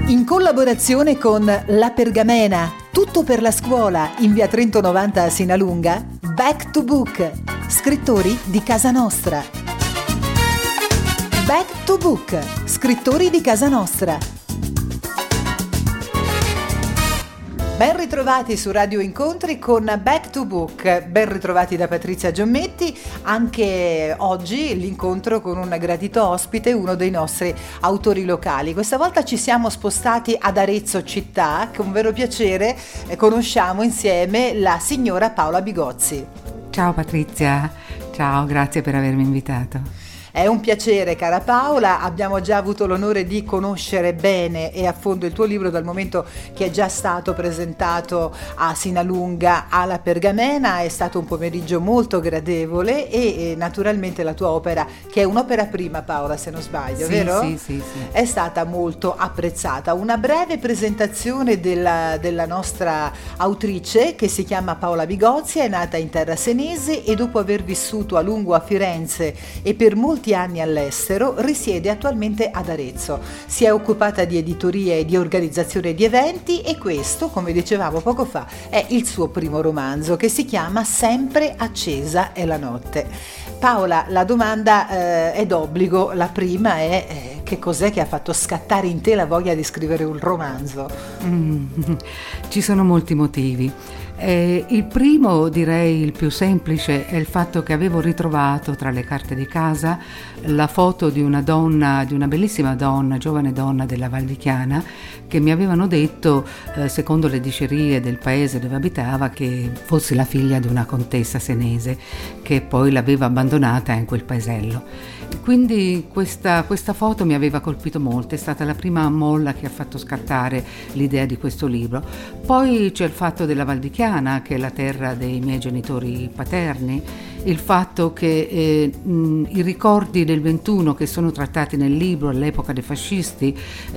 In collaborazione con La Pergamena, tutto per la scuola, in via Trento 90 a Sinalunga, Back to Book, scrittori di casa nostra. Back to Book, scrittori di casa nostra. Ben ritrovati su Radio Incontri con Back to Book, ben ritrovati da Patrizia Giommetti. Anche oggi l'incontro con un gradito ospite, uno dei nostri autori locali. Questa volta ci siamo spostati ad Arezzo città, con vero piacere conosciamo insieme la signora Paola Bigozzi. Ciao Patrizia, ciao, grazie per avermi invitato. È un piacere, cara Paola, abbiamo già avuto l'onore di conoscere bene e a fondo il tuo libro dal momento che è già stato presentato a Sinalunga alla Pergamena. È stato un pomeriggio molto gradevole e naturalmente la tua opera, che è un'opera prima, Paola, se non sbaglio, sì, vero? Sì. È stata molto apprezzata. Una breve presentazione della nostra autrice, che si chiama Paola Bigozzi, è nata in terra senese e dopo aver vissuto a lungo a Firenze e per molti anni all'estero, risiede attualmente ad Arezzo. Si è occupata di editoria e di organizzazione di eventi e questo, come dicevamo poco fa, è il suo primo romanzo che si chiama Sempre accesa è la notte. Paola, la domanda è d'obbligo. La prima è che cos'è che ha fatto scattare in te la voglia di scrivere un romanzo? Ci sono molti motivi. Il primo, direi il più semplice, è il fatto che avevo ritrovato tra le carte di casa la foto di una donna, di una bellissima donna, giovane donna della Val di Chiana, che mi avevano detto, secondo le dicerie del paese dove abitava, che fosse la figlia di una contessa senese che poi l'aveva abbandonata in quel paesello. Quindi questa foto mi aveva colpito molto, è stata la prima molla che ha fatto scattare l'idea di questo libro. Poi c'è il fatto della Val di Chiana, che è la terra dei miei genitori paterni, il fatto che i ricordi del 21 che sono trattati nel libro all'epoca dei fascisti,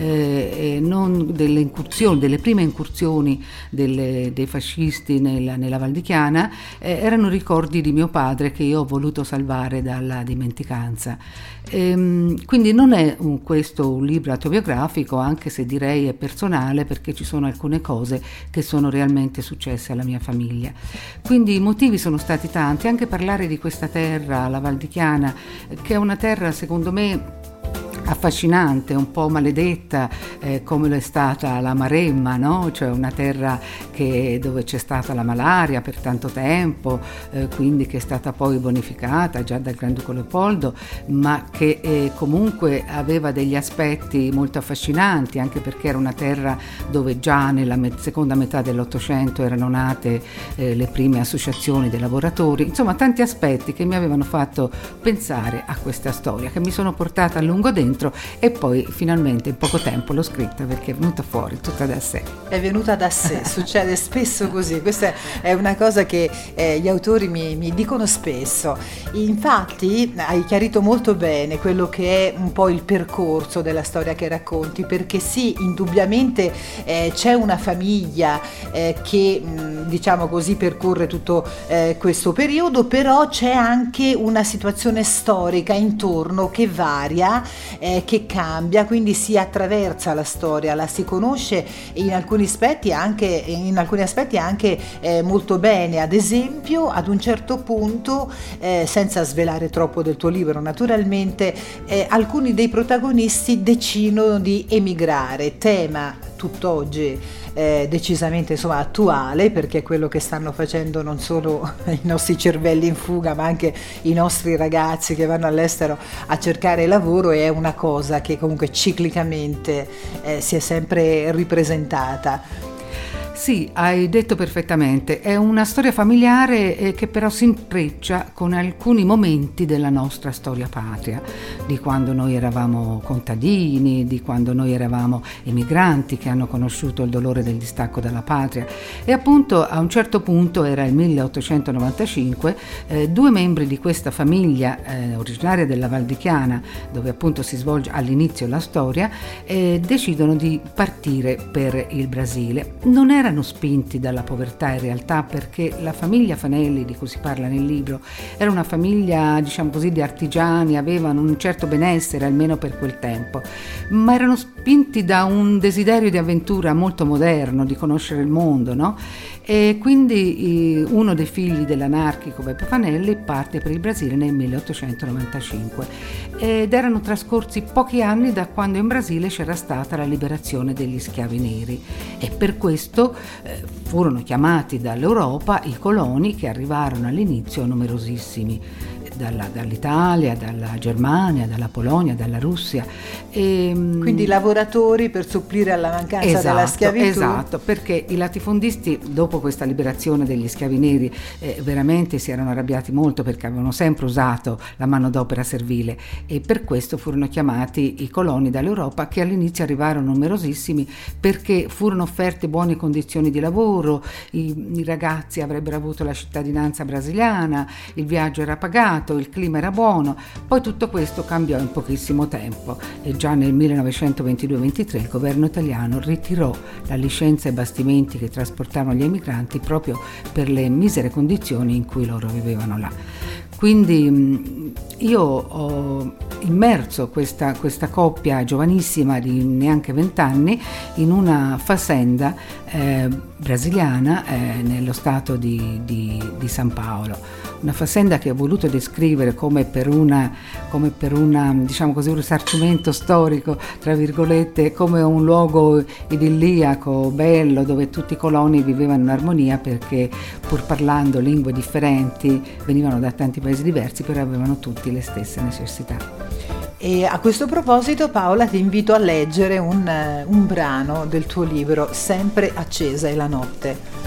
non delle incursioni, delle prime incursioni dei fascisti nella Val di Chiana, erano ricordi di mio padre che io ho voluto salvare dalla dimenticanza. Quindi non è questo un libro autobiografico, anche se direi è personale, perché ci sono alcune cose che sono realmente successe alla mia famiglia. Quindi i motivi sono stati tanti, anche parlare di questa terra, la Val di Chiana, che è una terra secondo me affascinante, un po' maledetta, come lo è stata la Maremma, no? Cioè una terra dove c'è stata la malaria per tanto tempo, quindi che è stata poi bonificata già dal Granduca Leopoldo, ma che comunque aveva degli aspetti molto affascinanti, anche perché era una terra dove già nella seconda metà dell'Ottocento erano nate le prime associazioni dei lavoratori, insomma tanti aspetti che mi avevano fatto pensare a questa storia, che mi sono portata a lungo dentro e poi finalmente in poco tempo l'ho scritta, perché è venuta fuori tutta da sé. È venuta da sé, succede spesso così, questa è una cosa che gli autori mi dicono spesso. Infatti hai chiarito molto bene quello che è un po' il percorso della storia che racconti, perché sì, indubbiamente c'è una famiglia che diciamo così percorre tutto questo periodo, però c'è anche una situazione storica intorno che varia, che cambia, quindi si attraversa la storia, la si conosce in alcuni aspetti anche molto bene. Ad esempio, ad un certo punto, senza svelare troppo del tuo libro naturalmente, alcuni dei protagonisti decidono di emigrare, tema tutt'oggi decisamente attuale, perché è quello che stanno facendo non solo i nostri cervelli in fuga, ma anche i nostri ragazzi che vanno all'estero a cercare lavoro. È una cosa che comunque ciclicamente si è sempre ripresentata. Sì, hai detto perfettamente, è una storia familiare che però si intreccia con alcuni momenti della nostra storia patria, di quando noi eravamo contadini, di quando noi eravamo emigranti che hanno conosciuto il dolore del distacco dalla patria, e appunto a un certo punto, era il 1895, due membri di questa famiglia originaria della Val di Chiana, dove appunto si svolge all'inizio la storia, decidono di partire per il Brasile. Non era erano spinti dalla povertà in realtà, perché la famiglia Fanelli, di cui si parla nel libro, era una famiglia, diciamo così, di artigiani, avevano un certo benessere almeno per quel tempo, ma erano spinti da un desiderio di avventura molto moderno, di conoscere il mondo, no? E quindi uno dei figli dell'anarchico Beppe Fanelli parte per il Brasile nel 1895 ed erano trascorsi pochi anni da quando in Brasile c'era stata la liberazione degli schiavi neri, e per questo furono chiamati dall'Europa i coloni, che arrivarono all'inizio numerosissimi dall'Italia, dalla Germania, dalla Polonia, dalla Russia. Quindi lavoratori per supplire alla mancanza della schiavitù. Esatto, perché i latifondisti dopo questa liberazione degli schiavi neri veramente si erano arrabbiati molto, perché avevano sempre usato la manodopera servile, e per questo furono chiamati i coloni dall'Europa, che all'inizio arrivarono numerosissimi perché furono offerte buone condizioni di lavoro, i ragazzi avrebbero avuto la cittadinanza brasiliana, il viaggio era pagato, il clima era buono. Poi tutto questo cambiò in pochissimo tempo e già nel 1922-23 il governo italiano ritirò la licenza ai bastimenti che trasportavano gli emigranti proprio per le misere condizioni in cui loro vivevano là. Quindi io ho immerso questa coppia giovanissima di neanche 20 anni in una fazenda brasiliana nello stato di San Paolo. Una fazenda che ho voluto descrivere come per una diciamo così, un risarcimento storico, tra virgolette, come un luogo idilliaco, bello, dove tutti i coloni vivevano in armonia, perché pur parlando lingue differenti, venivano da tanti paesi diversi, però avevano tutti le stesse necessità. E a questo proposito, Paola, ti invito a leggere un brano del tuo libro, Sempre accesa è la notte.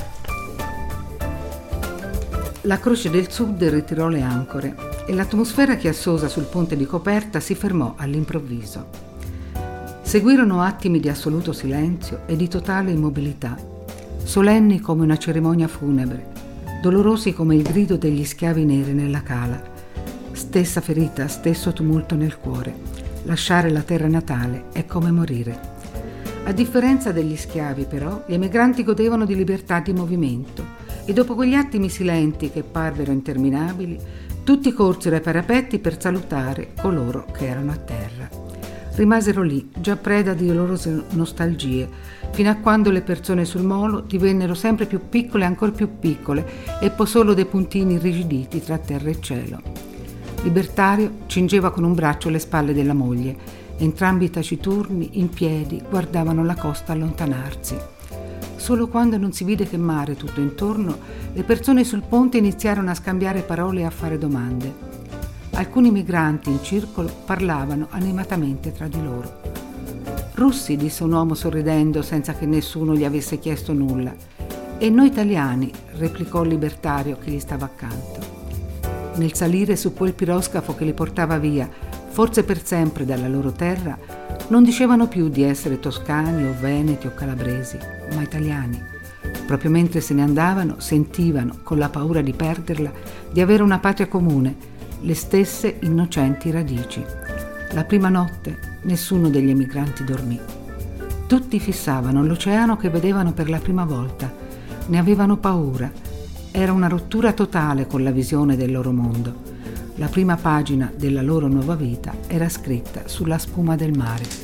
La Croce del Sud ritirò le ancore e l'atmosfera chiassosa sul ponte di coperta si fermò all'improvviso. Seguirono attimi di assoluto silenzio e di totale immobilità, solenni come una cerimonia funebre, dolorosi come il grido degli schiavi neri nella cala. Stessa ferita, stesso tumulto nel cuore. Lasciare la terra natale è come morire. A differenza degli schiavi, però, gli emigranti godevano di libertà di movimento, e dopo quegli attimi silenti che parvero interminabili, tutti corsero ai parapetti per salutare coloro che erano a terra. Rimasero lì, già preda di loro nostalgie, fino a quando le persone sul molo divennero sempre più piccole, ancor più piccole, e poi solo dei puntini irrigiditi tra terra e cielo. Libertario cingeva con un braccio le spalle della moglie. Entrambi taciturni, in piedi, guardavano la costa allontanarsi. Solo quando non si vide che mare tutto intorno, le persone sul ponte iniziarono a scambiare parole e a fare domande. Alcuni migranti in circolo parlavano animatamente tra di loro. «Russi», disse un uomo sorridendo senza che nessuno gli avesse chiesto nulla. «E noi italiani», replicò il libertario che gli stava accanto. Nel salire su quel piroscafo che li portava via, forse per sempre dalla loro terra, non dicevano più di essere toscani o veneti o calabresi, ma italiani. Proprio mentre se ne andavano, sentivano, con la paura di perderla, di avere una patria comune, le stesse innocenti radici. La prima notte nessuno degli emigranti dormì. Tutti fissavano l'oceano che vedevano per la prima volta. Ne avevano paura. Era una rottura totale con la visione del loro mondo. La prima pagina della loro nuova vita era scritta sulla spuma del mare.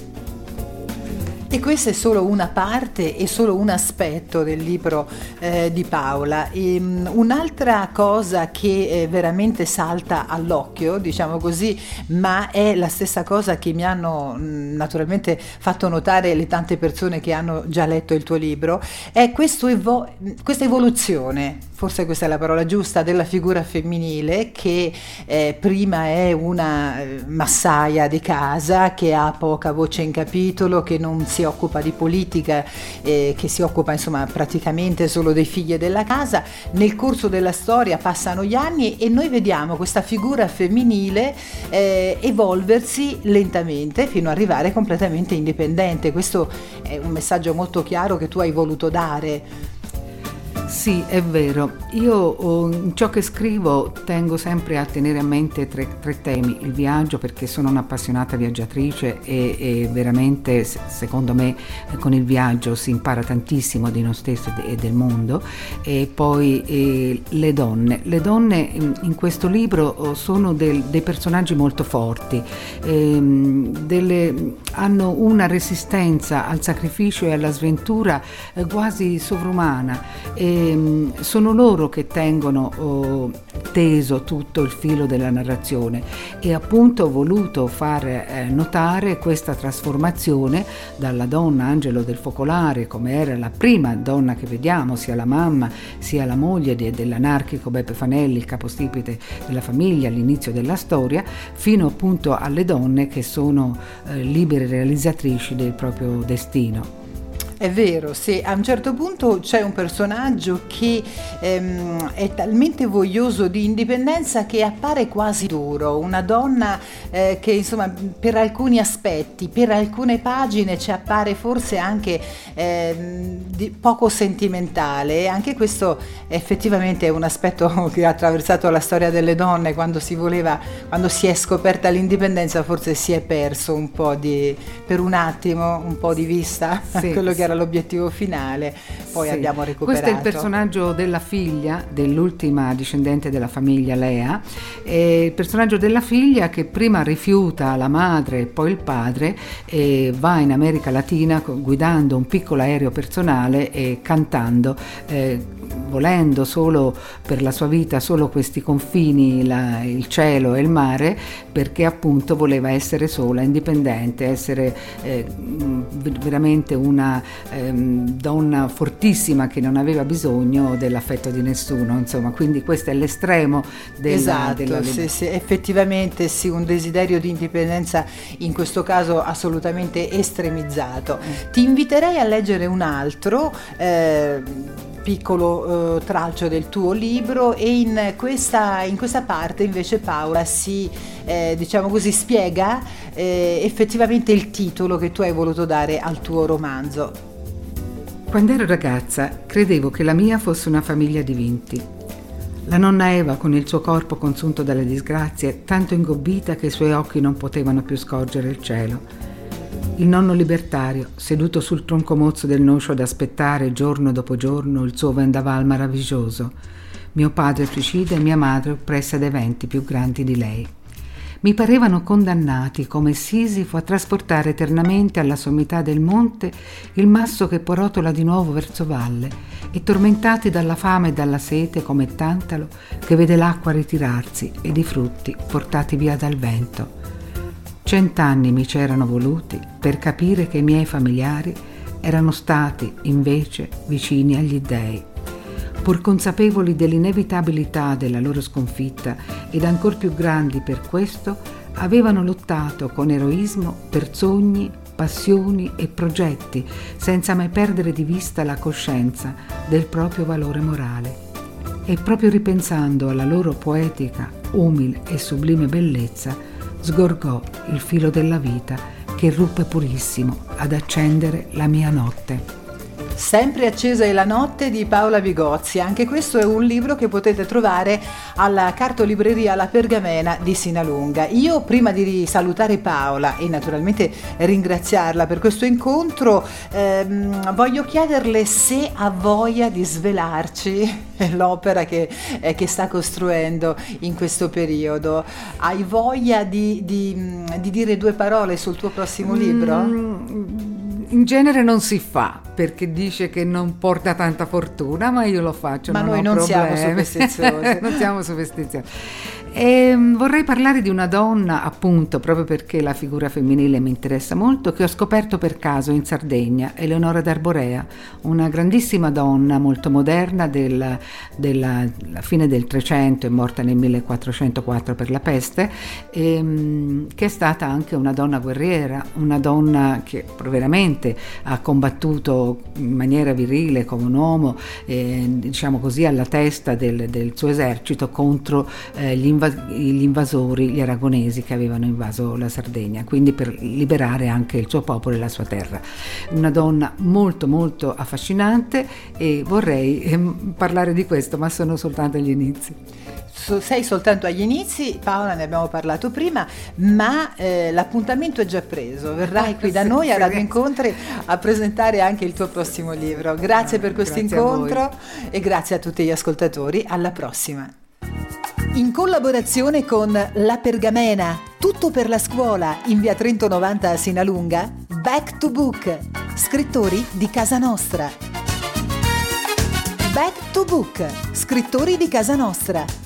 E questa è solo una parte e solo un aspetto del libro di Paola. Un'altra cosa che veramente salta all'occhio, diciamo così, ma è la stessa cosa che mi hanno naturalmente fatto notare le tante persone che hanno già letto il tuo libro, è questa evoluzione, forse questa è la parola giusta, della figura femminile che prima è una massaia di casa, che ha poca voce in capitolo, che non si occupa di politica, che si occupa insomma praticamente solo dei figli della casa. Nel corso della storia passano gli anni e noi vediamo questa figura femminile evolversi lentamente fino ad arrivare completamente indipendente. Questo è un messaggio molto chiaro che tu hai voluto dare. Sì, è vero. Io in ciò che scrivo tengo sempre a tenere a mente tre temi. Il viaggio, perché sono un'appassionata viaggiatrice e veramente, secondo me, con il viaggio si impara tantissimo di noi stessi e del mondo. E poi le donne. Le donne in questo libro sono dei personaggi molto forti, hanno una resistenza al sacrificio e alla sventura quasi sovrumana. Sono loro che tengono teso tutto il filo della narrazione, e appunto ho voluto far notare questa trasformazione dalla donna angelo del focolare, come era la prima donna che vediamo, sia la mamma sia la moglie dell'anarchico Beppe Fanelli, il capostipite della famiglia all'inizio della storia, fino appunto alle donne che sono libere realizzatrici del proprio destino. È vero, sì, a un certo punto c'è un personaggio che è talmente voglioso di indipendenza che appare quasi duro, una donna che insomma per alcuni aspetti, per alcune pagine ci appare forse anche poco sentimentale, e anche questo effettivamente è un aspetto che ha attraversato la storia delle donne. Quando si è scoperta l'indipendenza, forse si è perso un po' per un attimo, un po' di vista, sì, quello che era l'obiettivo finale, poi sì, abbiamo recuperato. Questo è il personaggio della figlia, dell'ultima discendente della famiglia Lea, il personaggio della figlia che prima rifiuta la madre e poi il padre e va in America Latina guidando un piccolo aereo personale e cantando, volendo solo per la sua vita solo questi confini, il cielo e il mare, perché appunto voleva essere sola, indipendente, essere veramente una donna fortissima che non aveva bisogno dell'affetto di nessuno, insomma, quindi questo è l'estremo della sì, effettivamente sì, un desiderio di indipendenza in questo caso assolutamente estremizzato. Ti inviterei a leggere un altro piccolo tralcio del tuo libro, e in questa parte invece Paola si diciamo così spiega effettivamente il titolo che tu hai voluto dare al tuo romanzo. Quando ero ragazza credevo che la mia fosse una famiglia di vinti. La nonna Eva, con il suo corpo consunto dalle disgrazie, tanto ingobbita che i suoi occhi non potevano più scorgere il cielo. Il nonno libertario, seduto sul tronco mozzo del noce ad aspettare giorno dopo giorno il suo vendaval meraviglioso. Mio padre suicida e mia madre oppressa da eventi più grandi di lei. Mi parevano condannati come Sisifo a trasportare eternamente alla sommità del monte il masso che poi rotola di nuovo verso valle, e tormentati dalla fame e dalla sete come Tantalo che vede l'acqua ritirarsi ed i frutti portati via dal vento. 100 anni mi c'erano voluti per capire che i miei familiari erano stati invece vicini agli dèi. Pur consapevoli dell'inevitabilità della loro sconfitta ed ancor più grandi per questo, avevano lottato con eroismo per sogni, passioni e progetti, senza mai perdere di vista la coscienza del proprio valore morale. E proprio ripensando alla loro poetica, umile e sublime bellezza, sgorgò il filo della vita che ruppe purissimo ad accendere la mia notte. Sempre accesa è la notte di Paola Bigozzi. Anche questo è un libro che potete trovare alla cartolibreria La Pergamena di Sinalunga. Io, prima di salutare Paola e naturalmente ringraziarla per questo incontro, voglio chiederle se ha voglia di svelarci l'opera che sta costruendo in questo periodo. Hai voglia di dire due parole sul tuo prossimo libro? In genere non si fa, perché dice che non porta tanta fortuna, ma io lo faccio. Ma noi non siamo superstiziosi. Non siamo superstiziosi. E vorrei parlare di una donna, appunto, proprio perché la figura femminile mi interessa molto, che ho scoperto per caso in Sardegna, Eleonora d'Arborea, una grandissima donna molto moderna della fine del 300, è morta nel 1404 per la peste, che è stata anche una donna guerriera, una donna che veramente ha combattuto messo in maniera virile come un uomo, diciamo così, alla testa del suo esercito contro gli invasori, gli aragonesi che avevano invaso la Sardegna, quindi per liberare anche il suo popolo e la sua terra. Una donna molto molto affascinante, e vorrei parlare di questo, ma sono soltanto agli inizi. Sei soltanto agli inizi, Paola, ne abbiamo parlato prima, ma l'appuntamento è già preso. Verrai qui da noi a Radio Incontri a presentare anche il tuo prossimo libro. Grazie per questo incontro e grazie a tutti gli ascoltatori. Alla prossima. In collaborazione con La Pergamena, tutto per la scuola, in via Trento 90 a Sinalunga, Back to Book, scrittori di casa nostra. Back to Book, scrittori di casa nostra.